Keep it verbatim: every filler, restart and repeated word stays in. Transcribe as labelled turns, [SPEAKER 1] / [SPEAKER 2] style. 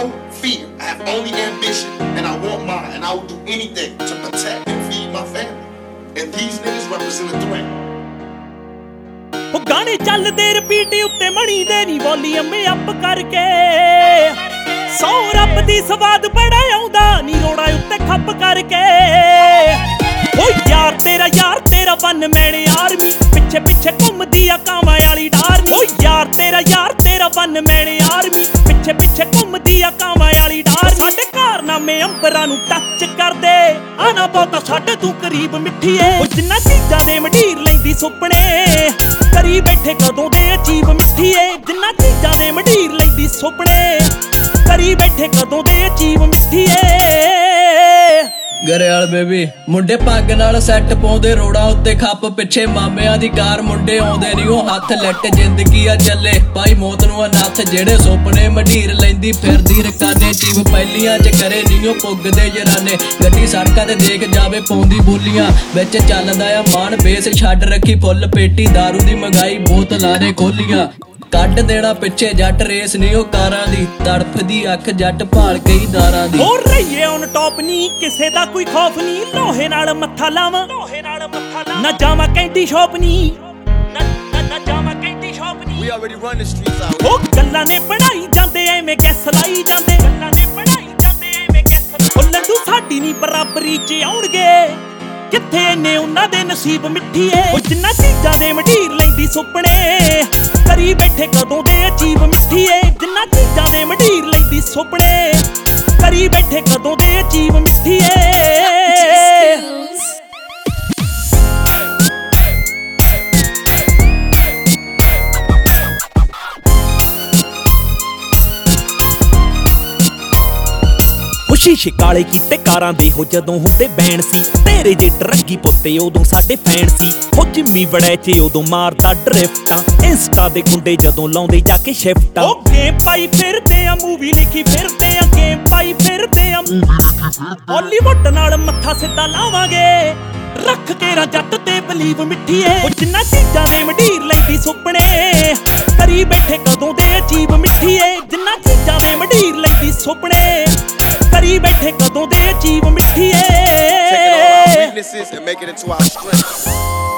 [SPEAKER 1] fear. I have only ambition, and I want mine, and I will do anything to protect and feed my family. And these niggas represent a threat.
[SPEAKER 2] ਉਹ ਗਾਣੇ ਚੱਲਦੇ repeat ਉੱਤੇ ਮਣੀ ਦੇ ਨੀ volume up ਕਰਕੇ ਸੌ ਰੱਬ ਦੀ ਸਵਾਦ ਬੜਾ ਆਉਂਦਾ ਨੀ ਰੋੜਾ ਉੱਤੇ ਖੱਪ ਕਰਕੇ ਓ ਯਾਰ ਤੇਰਾ ਯਾਰ ਤੇਰਾ ਵਨ ਮੈਨ ਆਰਮੀ ਪਿੱਛੇ ਪਿੱਛੇ ਘੁੰਮਦੀ ਆ ਕਾਵਾਂ ਵਾਲੀ ਡਾਰਨੀ ਓ ਯਾਰ ਤੇਰਾ ਯਾਰ ਤੇਰਾ ਵਨ ਮੈਨ ਆਰਮੀ ਪਿੱਛੇ ਪਿੱਛੇ ਘੁੰਮਦੀ ਆ ਕਾਵਾਂ ਵਾਲੀ ਡਾਰ ਸਾਡੇ ਕਾਰਨਾਮੇ ਅੰਬਰਾਂ ਨੂੰ ਟੱਚ ਕਰਦੇ ਆ ਨਾ ਬਹੁਤਾ ਸਾਡੇ ਤੂੰ ਕਰੀਬ ਮਿੱਠੀਏ ਓ ਜਿੰਨਾ ਚੀਜ਼ਾਂ ਦੇ ਮੰਡੀਰ ਲੈਂਦੀ ਸੁਪਨੇ ਕਰੀ ਬੈਠੇ ਕਦੋਂ ਦੇ ਅਜੀਬ ਮਿੱਠੀਏ ਜਿੰਨਾ ਚੀਜ਼ਾਂ ਦੇ ਮੰਡੀਰ ਲੈਂਦੀ ਸੁਪਨੇ ਕਰੀ ਬੈਠੇ ਕਦੋਂ ਦੇ ਅਜੀਬ ਮਿੱਠੀਏ
[SPEAKER 3] ਗਰੇਵਾਲ ਬੇਬੀ ਮੁੰਡੇ ਪੱਗ ਨਾਲ ਸੈੱਟ ਪਾਉਂਦੇ ਰੋੜਾ ਉੱਤੇ ਖੱਪ ਪਿੱਛੇ ਮਾਮਿਆਂ ਦੀ ਕਾਰ ਮੁੰਡੇ ਆਉਂਦੇ ਨੀ ਉਹ ਹੱਥ ਲੱਟ ਜ਼ਿੰਦਗੀ ਆ ਚੱਲੇ ਭਾਈ ਮੌਤ ਨੂੰ ਆ ਨੱਥ ਜਿਹੜੇ ਸੁਪਨੇ ਮੰਡੀਰ ਲੈਂਦੀ ਫਿਰਦੀ ਰਕਾਨੇ ਚੀਵ ਪਹਿਲੀਆਂ ਚ ਕਰੇ ਨੀ ਉਹ ਪੁੱਗਦੇ ਜਰਾਨੇ ਗੱਡੀ ਸੜਕਾਂ ਤੇ ਦੇਖ ਜਾਵੇ ਪਾਉਂਦੀ ਬੋਲੀਆਂ ਵਿੱਚ ਚੱਲਦਾ ਆ ਮਾਨ ਬੇਸ ਛੱਡ ਰੱਖੀ ਫੁੱਲ ਪੇਟੀ ਦਾਰੂ ਦੀ ਮੰਗਾਈ ਬੋਤਲਾਂ ਨੇ ਖੋਲੀਆਂ ਕੱਢ ਦੇਣਾ ਪਿੱਛੇ ਜੱਟ ਰੇਸ ਨੀ ਉਹ ਕਾਰਾਂ ਦੀ ਤੜਫਦੀ ਅੱਖ ਜੱਟ ਭਾਲ ਕਈ ਦਾਰਾਂ ਦੀ
[SPEAKER 2] ਹੋਰ ਰਹੀਏ ਔਨ ਟੌਪ ਨੀ ਕਿਸੇ ਦਾ ਕੋਈ ਖੌਫ ਨੀ ਲੋਹੇ ਨਾਲ ਮੱਥਾ ਲਾਵਾਂ ਲੋਹੇ ਨਾਲ ਮੱਥਾ ਲਾਵਾਂ ਨਾ ਜਾਵਾਂ ਕੈਂਡੀ ਸ਼ੌਪ ਨੀ ਨਾ ਨਾ ਜਾਵਾਂ ਕੈਂਡੀ ਸ਼ੌਪ ਨੀ
[SPEAKER 1] We already run the streets out.
[SPEAKER 2] ਉਹ ਗੱਲਾਂ ਨੇ ਬਣਾਈ ਜਾਂਦੇ ਐਵੇਂ ਕੈਸ ਲਾਈ ਜਾਂਦੇ ਗੱਲਾਂ ਨੇ ਬਣਾਈ ਜਾਂਦੇ ਐਵੇਂ ਕੈਸ ਲਾਈ ਉਹ ਲੰਡੂ ਸਾਡੀ ਨੀ ਬਰਾਬਰੀ ਚ ਆਉਣਗੇ ਕਿੱਥੇ ਨੇ ਉਹਨਾਂ ਦੇ ਨਸੀਬ ਮਿੱਠੀਏ ਉਹ ਜਿੰਨਾ ਚੀਜ਼ਾਂ ਦੇ ਮੰਡੀਰ ਲੈਂਦੀ ਸੁਪਨੇ ਕਰੀ ਬੈਠੇ ਕਦੋਂ ਦੇ ਅਜੀਬ ਮਿੱਠੀਏ ਜਿੰਨਾ ਚੀਜ਼ਾਂ ਦੇ ਮੰਡੀਰ ਲੈਂਦੀ ਸੁਪਨੇ ਕਰੀ ਬੈਠੇ ਕਦੋਂ ਦੇ ਅਜੀਬ ਮਿੱਠੀਏ ਸ਼ੀਸ਼ੇ ਕਾਲੇ ਕੀਤੇ ਕਾਰਾਂ ਦੇ ਹੋ ਜਦੋਂ ਹੁੰਦੇ ਬੈਣ ਸੀ ਤੇਰੇ ਜੇ ਡਰੱਗੀ ਪੁੱਤੇ ਉਦੋਂ ਸਾਡੇ ਫੈਨ ਸੀ ਹੋ ਜਿੰਮੀ ਵੜੈ ਚ ਉਦੋਂ ਮਾਰਦਾ ਡਰਿਫਟਾਂ ਇੰਸਟਾ ਦੇ ਗੁੰਡੇ ਜਦੋਂ ਲਾਉਂਦੇ ਜਾ ਕੇ ਸ਼ਿਫਟਾਂ ਉਹ ਗੇਮ ਪਾਈ ਫਿਰਦੇ ਆ ਮੂਵੀ ਲਿਖੀ ਫਿਰਦੇ ਆ ਗੇਮ ਪਾਈ ਫਿਰਦੇ ਆ ਹਾਲੀਵੁੱਡ ਨਾਲ ਮੱਥਾ ਸਿੱਧਾ ਲਾਵਾਂਗੇ ਰੱਖ ਕੇ ਰਾ ਜੱਟ ਤੇ ਬਲੀਵ ਮਿੱਠੀਏ ਉਹ ਜਿੰਨਾ ਚੀਜ਼ਾਂ ਦੇ ਮੰਡੀਰ ਲੈਂਦੀ ਸੁਪਨੇ ਕਰੀ ਬੈਠੇ ਕਦੋਂ ਦੇ ਅਜੀਬ ਮਿੱਠੀਏ ਜਿੰਨਾ ਚੀਜ਼ਾਂ ਦੇ ਮੰਡੀਰ ਲੈਂਦੀ ਸੁਪਨੇ ਕਰੀ ਬੈਠੇ ਕਦੋਂ ਦੇ ਅਜੀਬ ਮਿੱਠੀਏ
[SPEAKER 1] Taking all our weaknesses and make it into our strength.